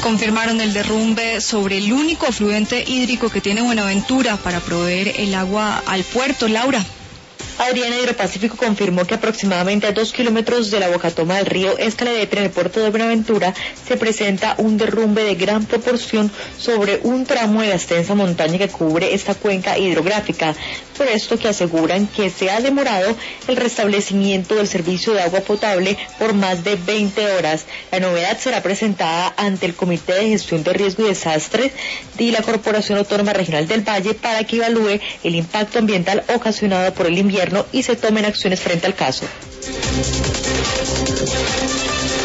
confirmaron el derrumbe sobre el único afluente hídrico que tiene Buenaventura para proveer el agua al puerto. Laura. Adriana, Hidropacífico confirmó que aproximadamente a 2 kilómetros de la bocatoma del río Escaleretre, en el puerto de Buenaventura, se presenta un derrumbe de gran proporción sobre un tramo de la extensa montaña que cubre esta cuenca hidrográfica. Por esto que aseguran que se ha demorado el restablecimiento del servicio de agua potable por más de 20 horas. La novedad será presentada ante el Comité de Gestión de Riesgo y Desastres de la Corporación Autónoma Regional del Valle para que evalúe el impacto ambiental ocasionado por el invierno y se tomen acciones frente al caso.